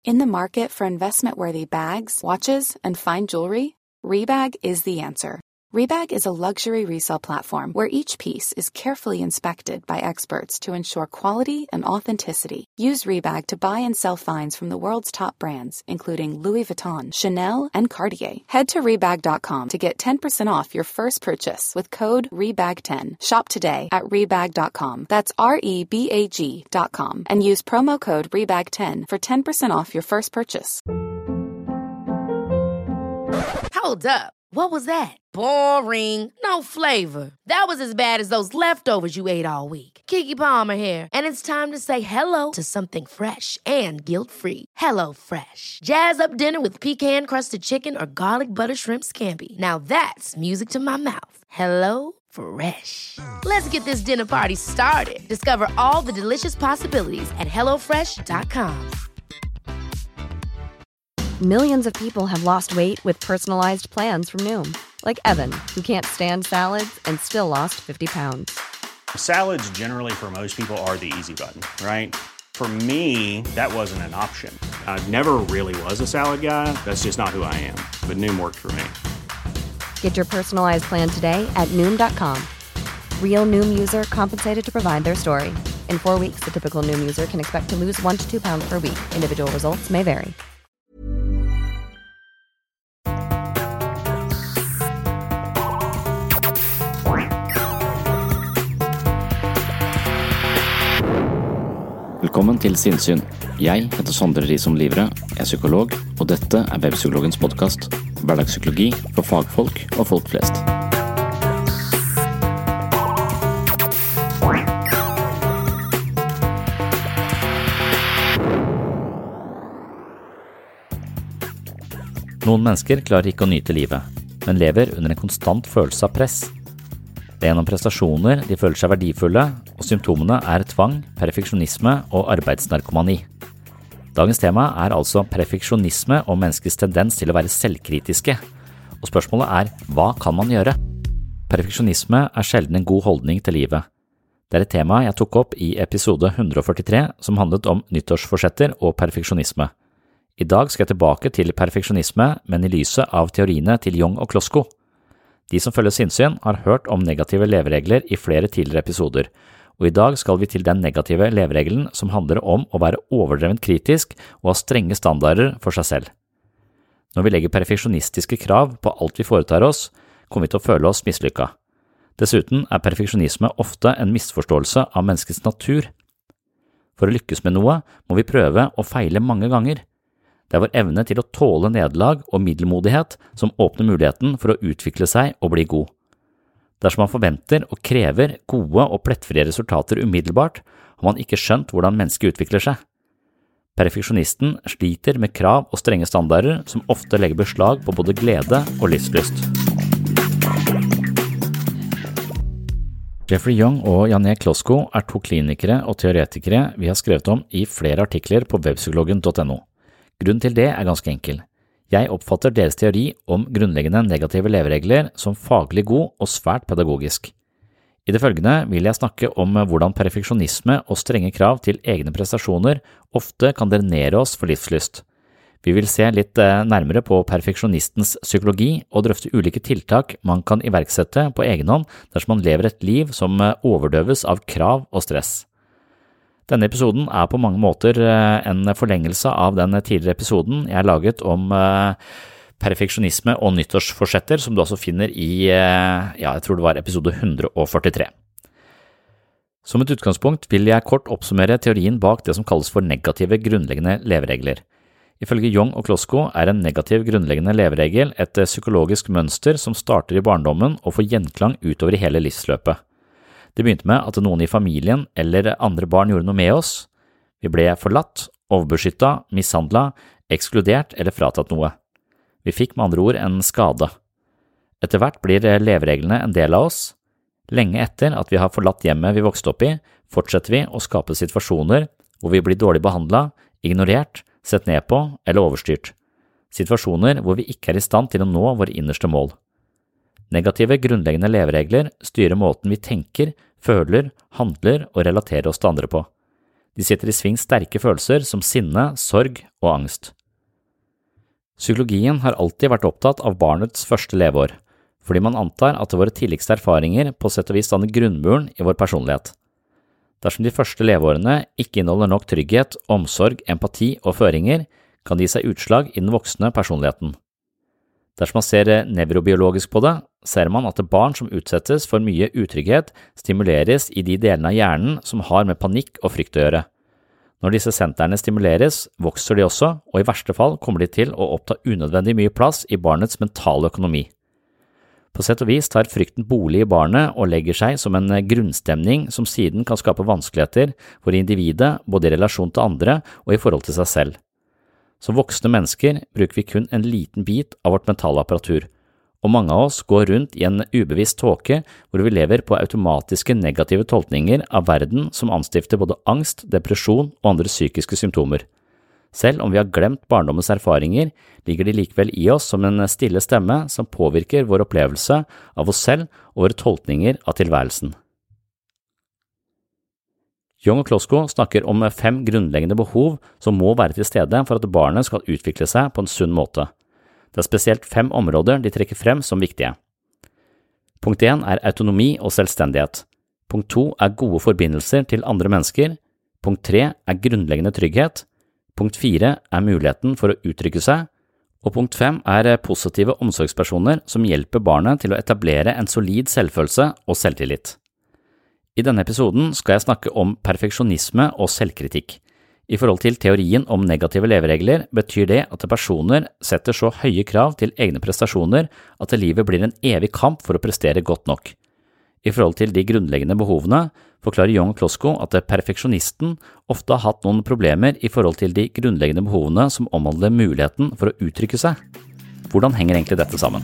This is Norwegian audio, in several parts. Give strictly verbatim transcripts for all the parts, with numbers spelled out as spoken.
In the market for investment-worthy bags, watches, and fine jewelry, Rebag is the answer. Rebag is a luxury resale platform where each piece is carefully inspected by experts to ensure quality and authenticity. Use Rebag to buy and sell finds from the world's top brands, including Louis Vuitton, Chanel, and Cartier. Head to Rebag dot com to get ten percent off your first purchase with code Rebag ten. Shop today at Rebag dot com. That's R E B A G dot com. And use promo code Rebag ten for ten percent off your first purchase. Hold up. What was that? Boring. No flavor. That was as bad as those leftovers you ate all week. Keke Palmer here, and it's time to say hello to something fresh and guilt-free. Hello Fresh. Jazz up dinner with pecan-crusted chicken or garlic butter shrimp scampi. Now that's music to my mouth. Hello Fresh. Let's get this dinner party started. Discover all the delicious possibilities at hello fresh dot com. Millions of people have lost weight with personalized plans from Noom. Like Evan, who can't stand salads and still lost fifty pounds. Salads generally for most people are the easy button, right? For me, that wasn't an option. I never really was a salad guy. That's just not who I am. But Noom worked for me. Get your personalized plan today at Noom dot com. Real Noom user compensated to provide their story. In four weeks, the typical Noom user can expect to lose one to two pounds per week. Individual results may vary. Velkommen til Sinnsyn. Jeg heter Sondre Risom Livre, jeg er psykolog, og dette er Webpsykologens podcast. Hverdagspsykologi for fagfolk og folk flest. Noen mennesker klarer ikke å nyte livet, men lever under en konstant følelse av press. Det er gjennom prestasjoner de føler seg verdifulle, og symptomene er tvang, perfeksjonisme og arbeidsnarkomani. Dagens tema er altså perfeksjonisme og menneskets tendens til å være selvkritiske. Og spørsmålet er, hva kan man gjøre? Perfeksjonisme er sjelden en god holdning til livet. Det er et tema jeg tok opp i episode one forty-three, som handlet om nyttårsforsetter og perfeksjonisme. I dag skal jeg tilbake til perfeksjonisme, men i lyset av teoriene til Jung og Klosko. De som følger Sinnsyn har hørt om negative leveregler i flere tidligere episoder, og i dag skal vi til den negative leveregelen som handler om å være overdrevent kritisk og ha strenge standarder for seg selv. Når vi legger perfeksjonistiske krav på alt vi foretar oss, kommer vi til å føle oss mislykka. Dessuten er perfeksjonisme ofte en misforståelse av menneskets natur. For å lykkes med noe må vi prøve å feile mange ganger. Det er vår evne til å tåle nederlag og middelmodighet som åpner muligheten for å utvikle seg og bli god. Dersom man forventer og krever gode og plettfrie resultater umiddelbart, har man ikke skjønt hvordan mennesket utvikler seg. Perfeksjonisten sliter med krav og strenge standarder som ofte legger beslag på både glede og livslyst. Jeffrey Young og Janne Klosko er to klinikere og teoretikere vi har skrevet om i flere artikler på webpsykologen dot no. Grunnen til det er ganske enkel. Jeg oppfatter deres teori om grunnleggende negative leveregler som faglig god og svært pedagogisk. I det følgende vil jeg snakke om hvordan perfeksjonisme og strenge krav til egne prestasjoner ofte kan drenere oss for livslyst. Vi vil se litt nærmere på perfeksjonistens psykologi og drøfte ulike tiltak man kan iverksette på egen hånd dersom man lever et liv som overdøves av krav og stress. Denne episoden er på mange måter en forlengelse av den tidligere episoden jeg har laget om perfeksjonisme og nyttårsforsetter, som du også finner i, ja, jeg tror det var episode one forty-three. Som et utgangspunkt vil jeg kort oppsummere teorien bak det som kalles for negative grunnleggende leveregler. Ifølge Jung og Klosko er en negativ grunnleggende leveregel et psykologisk mønster som starter i barndommen og får gjenklang utover i hele livsløpet. Det begynte med at noen i familien eller andre barn gjorde noe med oss. Vi ble forlatt, overbeskyttet, mishandlet, ekskludert eller fratatt noe. Vi fikk med andre ord en skade. Etter hvert blir levereglene en del av oss. Lenge etter at vi har forlatt hjemmet vi vokste opp i, fortsetter vi å skape situasjoner hvor vi blir dårlig behandlet, ignorert, sett ned på eller overstyrt. Situasjoner hvor vi ikke er i stand til å nå våre innerste mål. Negative grunnleggende leveregler styrer måten vi tenker, føler, handler og relaterer oss til andre på. De setter i sving sterke følelser som sinne, sorg og angst. Psykologien har alltid vært opptatt av barnets første leveår, fordi man antar at våre tidligste erfaringer på sett og vis danner grunnmuren i vår personlighet. Dersom de første leveårene ikke inneholder nok trygghet, omsorg, empati og føringer, kan de gi seg utslag i den voksne personligheten. Dersom man ser nevrobiologisk på det, ser man at barn som utsettes for mye utrygghet stimuleres i de delene av hjernen som har med panikk og frykt å gjøre. Når disse sentrene stimuleres, vokser de også, og i verste fall kommer de til å oppta unødvendig mye plass i barnets mentale økonomi. På sett og vis tar frykten bolig i barnet og legger seg som en grunnstemning som siden kan skape vanskeligheter for individet både i relasjon til andre og i forhold til seg selv. Som voksne mennesker bruker vi kun en liten bit av vårt mentale apparatur, og mange av oss går rundt i en ubevisst tåke hvor vi lever på automatiske negative tolkninger av verden som anstifter både angst, depresjon og andre psykiske symptomer. Selv om vi har glemt barndommens erfaringer, ligger de likevel i oss som en stille stemme som påvirker vår opplevelse av oss selv og våre tolkninger av tilværelsen. Jung og Klosko snakker om fem grunnleggende behov som må være til stede for at barnet skal utvikle seg på en sunn måte. Det er spesielt fem områder de trekker frem som viktige. Punkt én er autonomi og selvstendighet. Punkt to er gode forbindelser til andre mennesker. Punkt tre er grunnleggende trygghet. Punkt fire er muligheten for å uttrykke seg. Og punkt fem er positive omsorgspersoner som hjelper barnet til å etablere en solid selvfølelse og selvtillit. I denne episoden skal jeg snakke om perfeksjonisme og selvkritikk. I forhold til teorien om negative leveregler betyr det at personer setter så høye krav til egne prestasjoner at livet blir en evig kamp for å prestere godt nok. I forhold til de grunnleggende behovene forklarer Jung og Klosko at perfeksjonisten ofte har hatt noen problemer i forhold til de grunnleggende behovene som omhandler muligheten for å uttrykke seg. Hvordan henger egentlig dette sammen?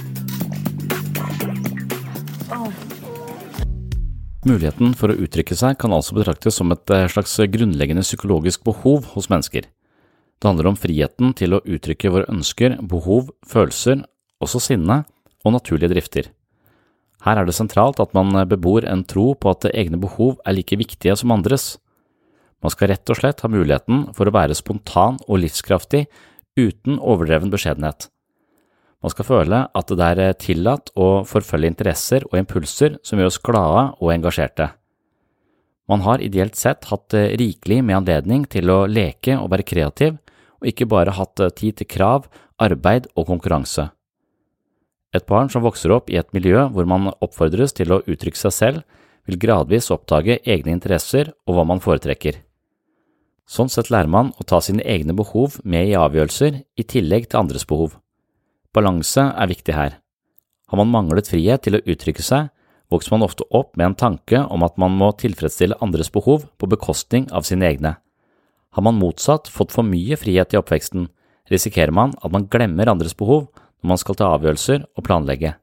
Muligheten for å uttrykke seg kan altså betraktes som et slags grunnleggende psykologisk behov hos mennesker. Det handler om friheten til å uttrykke våre ønsker, behov, følelser, også sinne og naturlige drifter. Her er det sentralt at man bebor en tro på at egne behov er like viktige som andres. Man skal rett og slett ha muligheten for å være spontan og livskraftig uten overdreven beskjedenhet. Man skal føle at det er tillatt å forfølge interesser og impulser som gjør oss glade og engasjerte. Man har ideelt sett hatt rikelig med anledning til å leke og være kreativ, og ikke bare hatt tid til krav, arbeid og konkurranse. Et barn som vokser opp i et miljø hvor man oppfordres til å uttrykke seg selv, vil gradvis oppdage egne interesser og hva man foretrekker. Sånn sett lærer man å ta sine egne behov med i avgjørelser i tillegg til andres behov. Balanse er viktig her. Har man manglet frihet til å uttrykke seg, vokser man ofte opp med en tanke om at man må tilfredsstille andres behov på bekostning av sine egne. Har man motsatt fått for mye frihet i oppveksten, risikerer man at man glemmer andres behov når man skal ta avgjørelser og planlegge.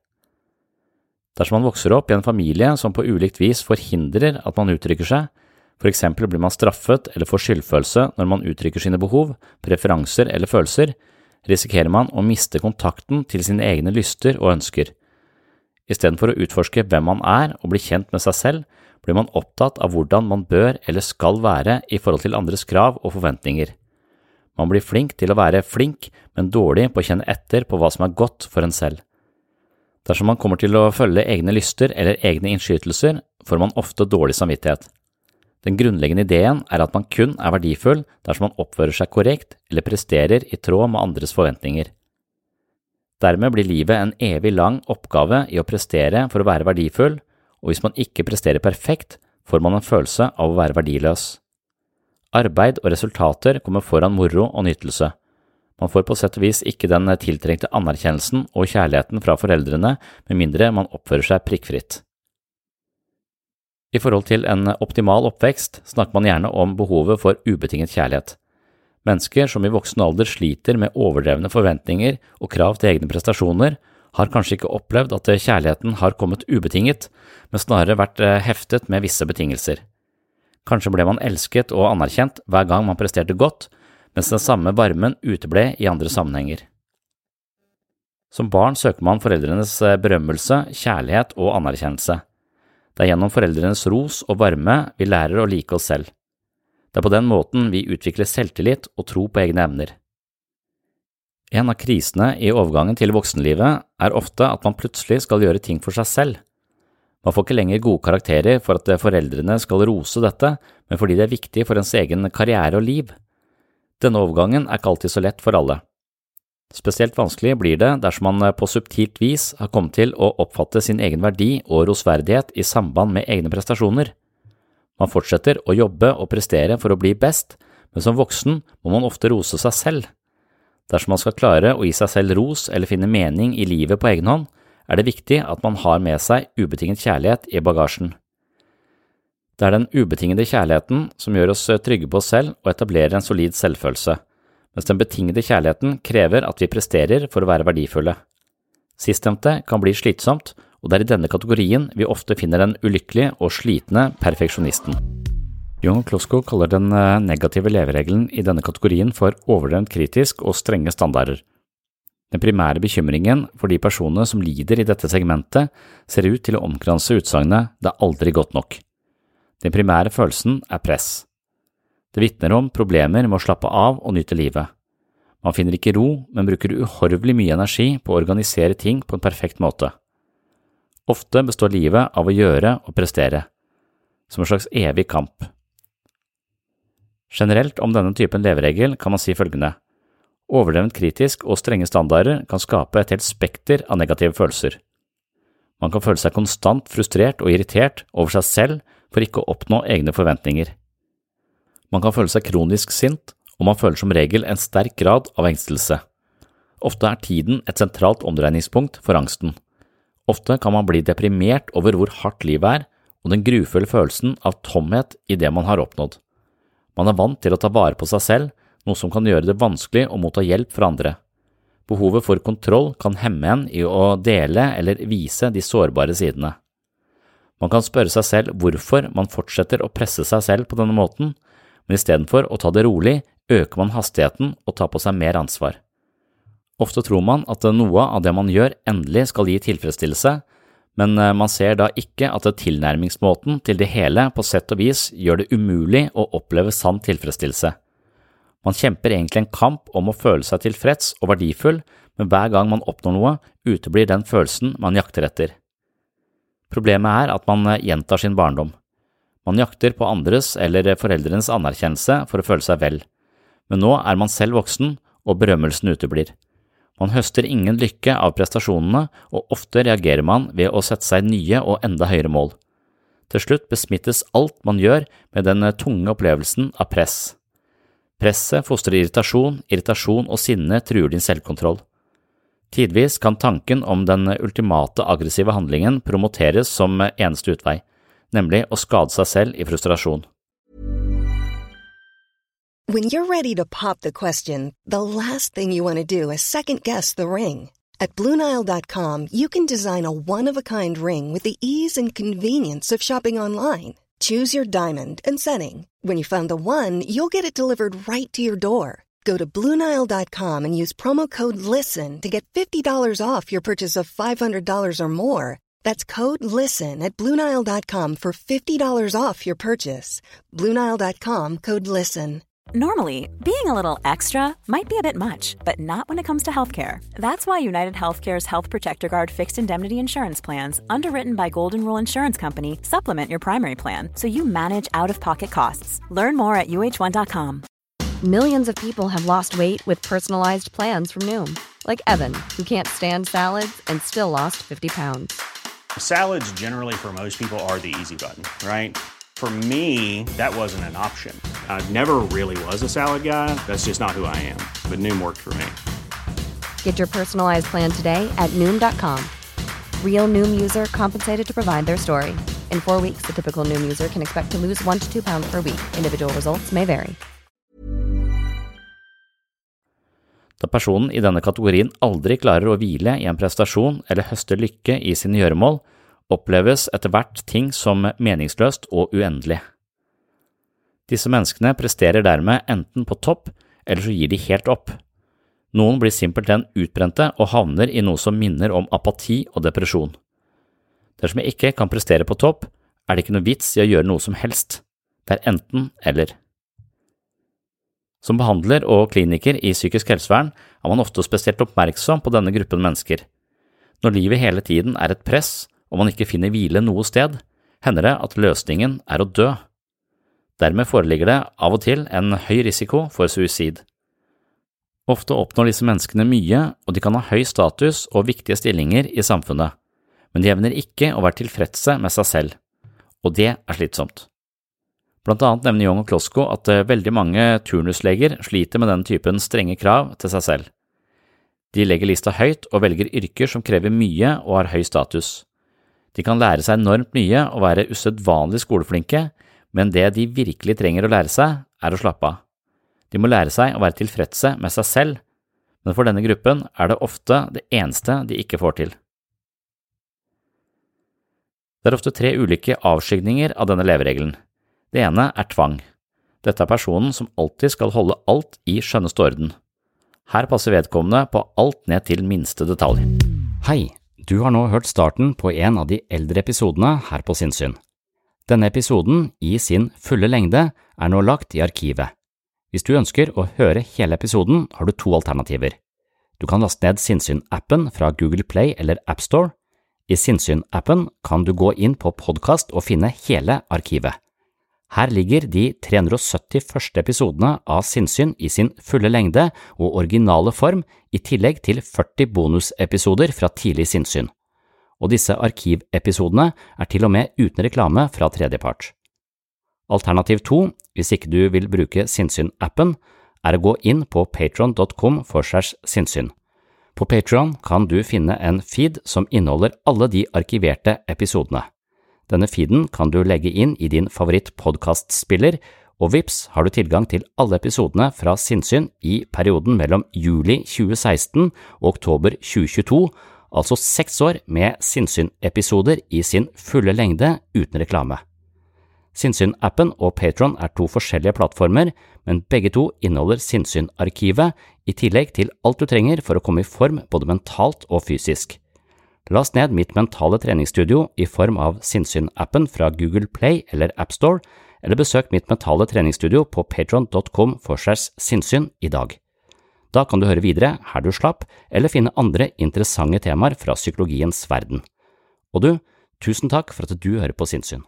Dersom man vokser opp i en familie som på ulikt vis forhindrer at man uttrykker seg, for eksempel blir man straffet eller får skyldfølelse når man uttrykker sine behov, preferanser eller følelser, risikerer man å miste kontakten til sine egne lyster og ønsker. I stedet for å utforske hvem man er og bli kjent med seg selv, blir man opptatt av hvordan man bør eller skal være i forhold til andres krav og forventninger. Man blir flink til å være flink, men dårlig på å kjenne etter på hva som er godt for en selv. Dersom man kommer til å følge egne lyster eller egne innskytelser, får man ofte dårlig samvittighet. Den grunnleggende ideen er at man kun er verdifull dersom man oppfører seg korrekt eller presterer i tråd med andres forventninger. Dermed blir livet en evig lang oppgave i å prestere for å være verdifull, og hvis man ikke presterer perfekt, får man en følelse av å være verdiløs. Arbeid og resultater kommer foran moro og nytelse. Man får på sett og vis ikke den tiltrengte anerkjennelsen og kjærligheten fra foreldrene med mindre man oppfører seg prikkfritt. I forhold til en optimal oppvekst snakker man gjerne om behovet for ubetinget kjærlighet. Mennesker som i voksen alder sliter med overdrevne forventninger og krav til egne prestasjoner, har kanskje ikke opplevd at kjærligheten har kommet ubetinget, men snarere vært heftet med visse betingelser. Kanskje ble man elsket og anerkjent hver gang man presterte godt, mens den samme varmen uteble i andre sammenhenger. Som barn søker man foreldrenes berømmelse, kjærlighet og anerkjennelse. Det er gjennom foreldrenes ros og varme vi lærer å like oss selv. Det er på den måten vi utvikler selvtillit og tro på egne evner. En av krisene i overgangen til voksenlivet er ofte at man plutselig skal gjøre ting for seg selv. Man får ikke lenger gode karakterer for at foreldrene skal rose dette, men fordi det er viktig for ens egen karriere og liv. Denne overgangen er ikke alltid så lett for alle. Spesielt vanskelig blir det dersom man på subtilt vis har kommet til å oppfatte sin egen verdi og rosverdighet i samband med egne prestasjoner. Man fortsetter å jobbe og prestere for å bli best, men som voksen må man ofte rose seg selv. Dersom man skal klare å gi seg selv ros eller finne mening i livet på egen hånd, er det viktig at man har med seg ubetinget kjærlighet i bagasjen. Det er den ubetingede kjærligheten som gjør oss trygge på oss selv og etablerer en solid selvfølelse, mens den betingede kjærligheten krever at vi presterer for å være verdifulle. Sistnevnte kan bli slitsomt, og det er i denne kategorien vi ofte finner den ulykkelige og slitne perfeksjonisten. Jung og Klosko kaller den negative leveregelen i denne kategorien for overdrevent kritisk og strenge standarder. Den primære bekymringen for de personene som lider i dette segmentet ser ut til å omkranse utsagnet «det er aldri godt nok». Den primære følelsen er press. Det vitner om problemer med å slappe av og nyte livet. Man finner ikke ro, men bruker uhorvelig mye energi på å organisere ting på en perfekt måte. Ofte består livet av å gjøre og prestere, som en slags evig kamp. Generelt om denne typen leveregel kan man si følgende: overdrevent kritisk og strenge standarder kan skape et helt spekter av negative følelser. Man kan føle seg konstant frustrert og irritert over seg selv for ikke å oppnå egne forventninger. Man kan føle seg kronisk sint, og man føler som regel en sterk grad av engstelse. Ofte er tiden et sentralt omdreiningspunkt for angsten. Ofte kan man bli deprimert over hvor hardt livet er, og den grufulle følelsen av tomhet i det man har oppnådd. Man er vant til å ta vare på seg selv, noe som kan gjøre det vanskelig å motta hjelp fra andre. Behovet for kontroll kan hemme en i å dele eller vise de sårbare sidene. Man kan spørre seg selv hvorfor man fortsetter å presse seg selv på denne måten, men i stedet for å ta det rolig, øker man hastigheten og tar på seg mer ansvar. Ofte tror man at noe av det man gjør endelig skal gi tilfredsstillelse, men man ser da ikke at tilnærmingsmåten til det hele på sett og vis gjør det umulig å oppleve sann tilfredsstillelse. Man kjemper egentlig en kamp om å føle seg tilfreds og verdifull, men hver gang man oppnår noe, uteblir den følelsen man jakter etter. Problemet er at man gjentar sin barndom. Man jakter på andres eller foreldrenes anerkjennelse for å føle seg vel, men nå er man selv voksen, og berømmelsen uteblir. Man høster ingen lykke av prestasjonene, og ofte reagerer man ved å sette seg nye og enda høyere mål. Til slutt besmittes alt man gjør med den tunge opplevelsen av press. Presset fostrer irritasjon, irritasjon og sinne truer din selvkontroll. Tidvis kan tanken om den ultimate aggressive handlingen promoteres som eneste utvei, nemlig å skade seg selv i frustrasjon. When you're ready to pop the question, the last thing you want to do is second-guess the ring. At Blue Nile dot com, you can design a one-of-a-kind ring with the ease and convenience of shopping online. Choose your diamond and setting. When you find the one, you'll get it delivered right to your door. Go to Blue Nile dot com and use promo code LISTEN to get fifty dollars off your purchase of five hundred dollars or more. That's code LISTEN at Blue Nile dot com for fifty dollars off your purchase. Blue Nile dot com, code LISTEN. Normally, being a little extra might be a bit much, but not when it comes to healthcare. That's why United Healthcare's Health Protector Guard fixed indemnity insurance plans, underwritten by Golden Rule Insurance Company, supplement your primary plan so you manage out-of-pocket costs. Learn more at U H one dot com. Millions of people have lost weight with personalized plans from Noom, like Evan, who can't stand salads and still lost fifty pounds. Salads generally for most people are the easy button, right? For me, that wasn't an option. I never really was a salad guy. That's just not who I am. But Noom worked for me. Get your personalized plan today at Noom dot com. Real Noom user compensated to provide their story. In four weeks, the typical Noom user can expect to lose one to two pounds per week. Individual results may vary. Da personen i denne kategorien aldri klarer å hvile i en prestasjon eller høste lykke i sine gjøremål, oppleves etter hvert ting som meningsløst og uendelig. Disse menneskene presterer dermed enten på topp, eller så gir de helt opp. Noen blir simpelthen utbrente og havner i noe som minner om apati og depresjon. Dersom jeg ikke kan prestere på topp, er det ikke noe vits i å gjøre noe som helst. Det er enten eller. Som behandler og kliniker i psykisk helsevern er man ofte spesielt oppmerksom på denne gruppen mennesker. Når livet hele tiden er et press, og man ikke finner hvile noe sted, hender det at løsningen er å dø. Dermed foreligger det av og til en høy risiko for suicid. Ofte oppnår disse menneskene mye, og de kan ha høy status og viktige stillinger i samfunnet, men de evner ikke å være tilfredse med seg selv, og det er slitsomt. Blant annet nevner Young og Klosko at veldig mange turnusleger sliter med den typen strenge krav til seg selv. De legger lista høyt og velger yrker som krever mye og har høy status. De kan lære seg enormt mye og være usedvanlig skoleflinke, men det de virkelig trenger å lære seg er å slappe av. De må lære seg å være tilfredse med seg selv, men for denne gruppen er det ofte det eneste de ikke får til. Det er ofte tre ulike avskygninger av denne leveregelen. Det ene er tvang. Dette er personen som alltid skal holde alt i skjønneste orden. Her passer vedkommende på alt ned til minste detalj. Hei, du har nå hørt starten på en av de eldre episodene her på Sinnsyn. Denne episoden, i sin fulle lengde, er nå lagt i arkivet. Hvis du ønsker å høre hele episoden, har du to alternativer. Du kan laste ned Sinnsyn-appen fra Google Play eller App Store. I Sinnsyn-appen kan du gå inn på podcast og finne hele arkivet. Her ligger de tre hundre sytti første episodene av Sinnsyn i sin fulle lengde og originale form, i tillegg til førti bonusepisoder fra tidlig Sinnsyn. Og disse arkivepisodene er til og med uten reklame fra tredjepart. Alternativ to, hvis ikke du vil bruke Sinnsyn-appen, er å gå inn på patreon punktum com slash sinnssyn. På Patreon kan du finne en feed som inneholder alle de arkiverte episodene. Denne feeden kan du legge inn i din favoritt-podcastspiller, og vips har du tilgang til alle episodene fra Sinnsyn i perioden mellom juli tjue seksten og oktober tjue tjueto, altså seks år med Sinnsyn-episoder i sin fulle lengde uten reklame. Sinnsyn-appen og Patreon er to forskjellige plattformer, men begge to inneholder Sinnsyn-arkivet, i tillegg til alt du trenger for å komme i form både mentalt og fysisk. Last ned mitt mentale treningsstudio i form av Sinnsyn-appen fra Google Play eller App Store, eller besøk mitt mentale treningsstudio på patreon punktum com slash sinnssyn i dag. Da kan du høre videre her du slapp, eller finne andre interessante temaer fra psykologiens verden. Og du, tusen takk for at du hører på Sinnsyn.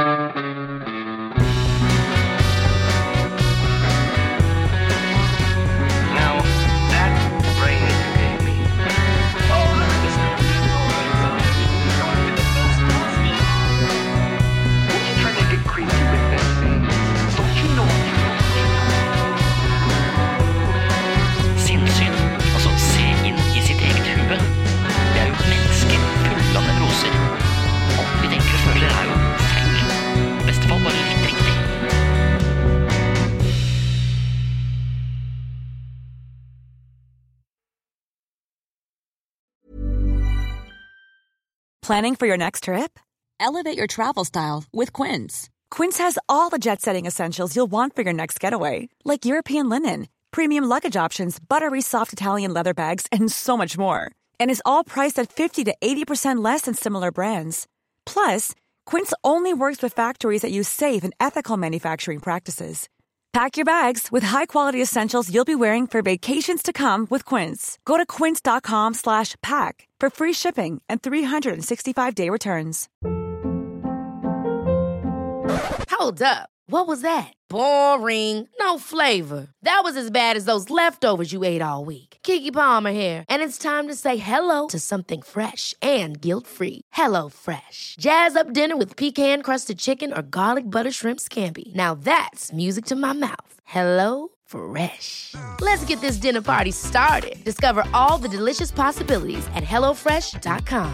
Planning for your next trip? Elevate your travel style with Quince. Quince has all the jet-setting essentials you'll want for your next getaway, like European linen, premium luggage options, buttery soft Italian leather bags, and so much more. And is all priced at fifty to eighty percent less than similar brands. Plus, Quince only works with factories that use safe and ethical manufacturing practices. Pack your bags with high-quality essentials you'll be wearing for vacations to come with Quince. Go to quince dot com slash pack for free shipping and three sixty-five day returns. Hold up. What was that? Boring. No flavor. That was as bad as those leftovers you ate all week. Keke Palmer here, and it's time to say hello to something fresh and guilt-free. Hello Fresh. Jazz up dinner with pecan-crusted chicken or garlic butter shrimp scampi. Now that's music to my mouth. Hello Fresh. Let's get this dinner party started. Discover all the delicious possibilities at hello fresh dot com.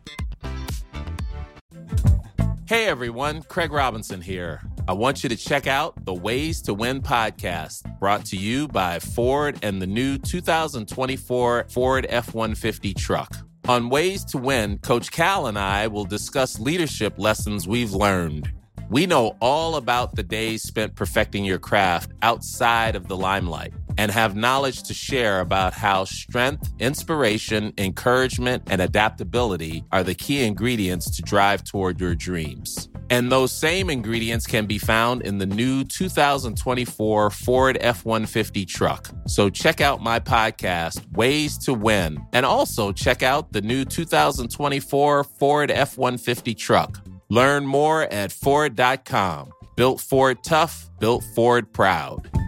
Hey everyone, Craig Robinson here. I want you to check out the Ways to Win podcast, brought to you by Ford and the new two thousand twenty-four Ford F one fifty truck. On Ways to Win, Coach Cal and I will discuss leadership lessons we've learned. We know all about the days spent perfecting your craft outside of the limelight and have knowledge to share about how strength, inspiration, encouragement, and adaptability are the key ingredients to drive toward your dreams. And those same ingredients can be found in the new two thousand twenty-four Ford F one fifty truck. So check out my podcast, Ways to Win, and also check out the new two thousand twenty-four Ford F one fifty truck. Learn more at Ford dot com. Built Ford tough, built Ford proud.